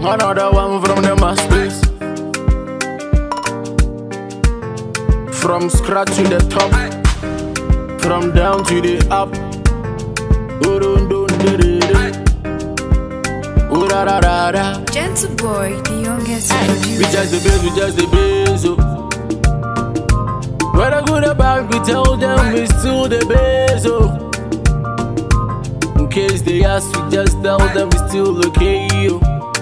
Another one from the masters. From scratch to the top, from down to the up. Gentle boy, the youngest We just the bass, we just the bass. Oh. What a good about we tell them we still the bass. Oh. In case they ask, we just tell them we still okay. Oh.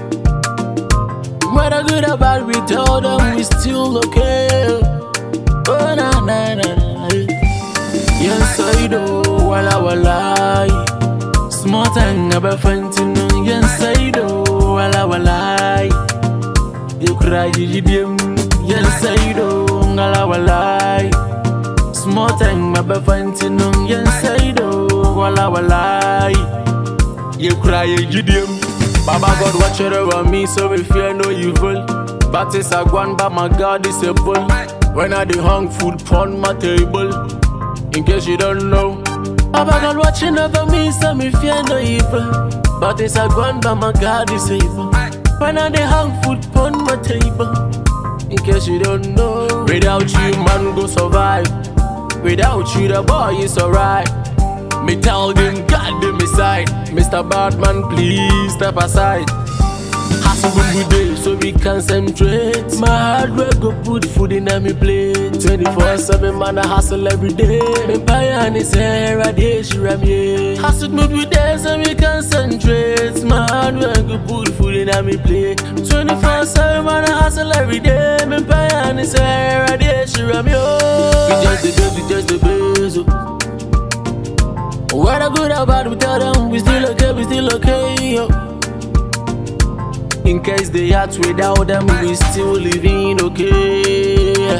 What a good about we tell them we still okay. Oh na na na na. Yes I do, wala wala. Small time never fancy no. Yes I do, wala wala. You cry you dim. Yes I do, wala wala. Small time never fancy no. Yes I do, wala wala. You cry you dim. Baba God watch over me, so we fear no evil. But it's a one, but my God is a bull. When I do hung food on my table, in case you don't know. Baba God watching over me, so me fear no evil. But it's a one, but my God is able. When I do hung food on my table, in case you don't know. Without you, man go survive. Without you, the boy is alright. Me tell them, God them beside. Mr. Badman, please step aside. Hustle good day, so we concentrate. My hard work go put food in me plate. 24/7 man I hustle every day. Me pay and his hair a day she ram ye. Hustle good day, so we concentrate. My hard work go put food in me plate. 24/7 man I hustle every day. Me pay and his hair a day she ram ye. We just the best, we just the best. What a good about we tell them we still okay, yo. In case they act without them, we still living okay.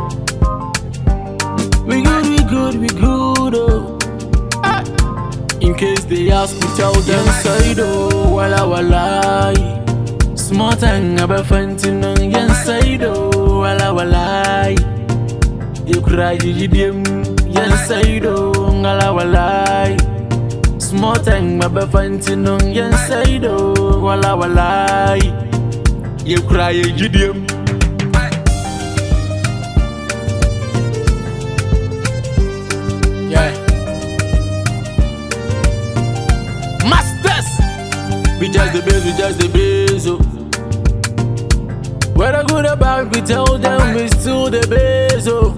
We good, oh. In case they ask, we tell them side, oh, wala wala. Small time never fancy no, yes side, oh, wala wala. You cry, you dim, yes side, oh, wala wala. Small time, my fancy no, yes I do, wala wala. You cry, you dim. Yeah. Masters, we just the bass, we just the bass. Oh. What a good about we tell them we still the bass. Oh.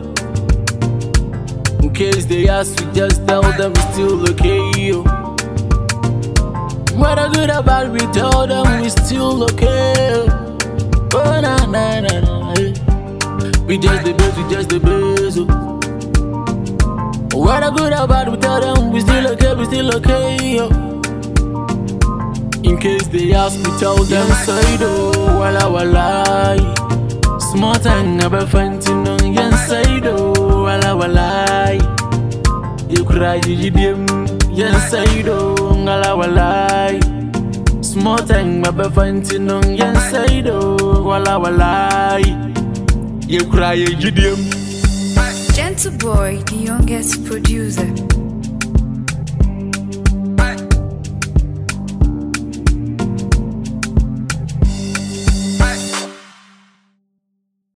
In case they ask, we just tell them we still okay. Oh. What a good about we tell them we still okay. Oh na na na na. We just the best, we just the best. Oh. What a good about we tell them we still okay, yo. In case they ask, we tell them side, oh, wala wala. Small time never fancy no, yes I do, wala wala. You cry, you dim, yes I do, wala wala. Small time never fancy no, yes I do, wala wala. You cry, you dim. Gentle boy, the youngest producer.